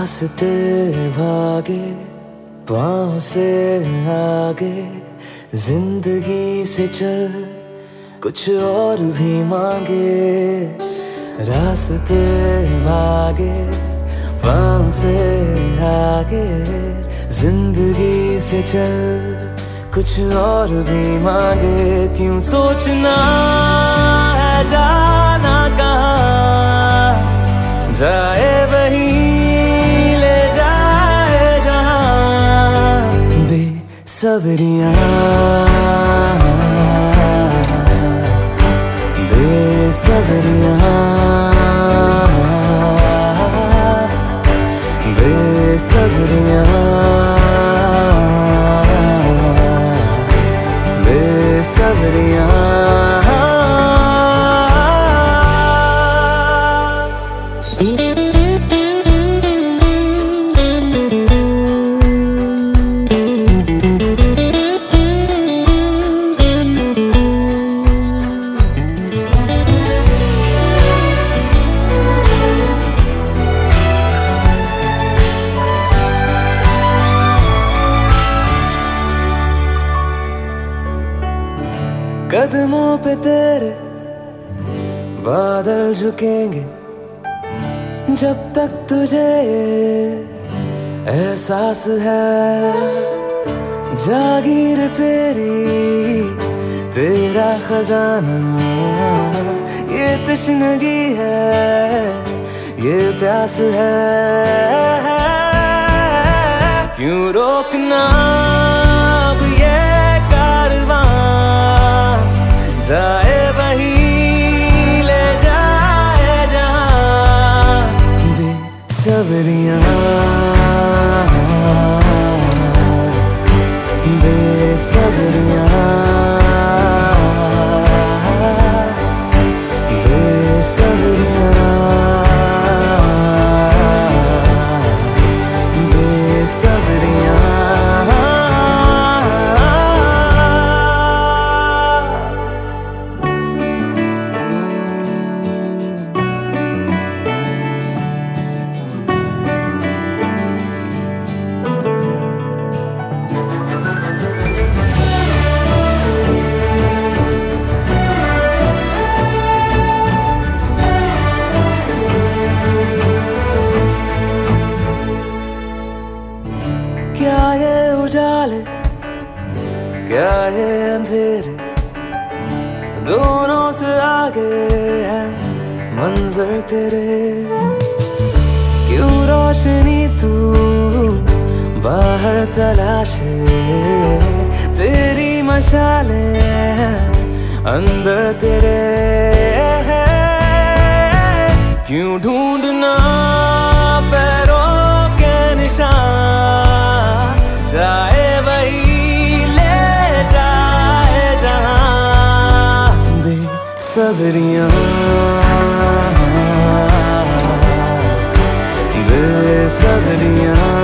रास्ते भागे पाँव से आगे, जिंदगी से चल कुछ और भी मांगे। रास्ते भागे पाँव से आगे, जिंदगी से चल कुछ और भी मांगे। क्यों सोचना है जाना कहाँ, जाए वही ले जाए जहाँ। बेसब्रियाँ बेसब्रियाँ बेसब्रियाँ बेसब्रियाँ। कदमों पे तेरे बादल झुकेंगे, जब तक तुझे एहसास है। जागीर तेरी तेरा खजाना, ये तश्नगी है ये प्यास है। क्यों रोकना अब ये कारवां, जाए वही ले जाए जहाँ। बेसब्रियाँ बेसब्रियाँ बेसब्रियाँ बेसब्रियाँ। क्या ये उजाले क्या ये अंधेरे, दोनों से आगे है मंजर तेरे। क्यों रोशनी तू बाहर तलाशे, तेरी मशालें हैं अंदर तेरे। क्यों ढूंढना पैरों के निशान, जाए वही ले जाए जहाँ। बेसब्रियाँ बेसब्रियाँ